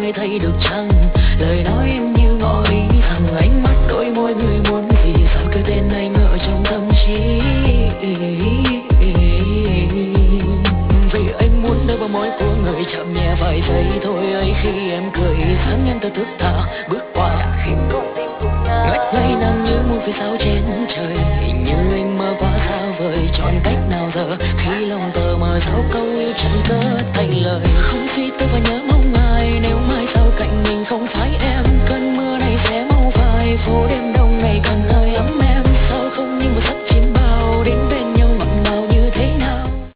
nghe thấy được chăng lời nói em như ngỏ ý rằng ánh mắt đôi môi người muốn gì sao cái tên anh ở trong tâm trí. Vì anh muốn đưa vào môi của người chậm nhẹ vài giây thôi ấy khi em cười sáng em ta thức thở bước qua ngất ngây nằm như một vì sao trên trời.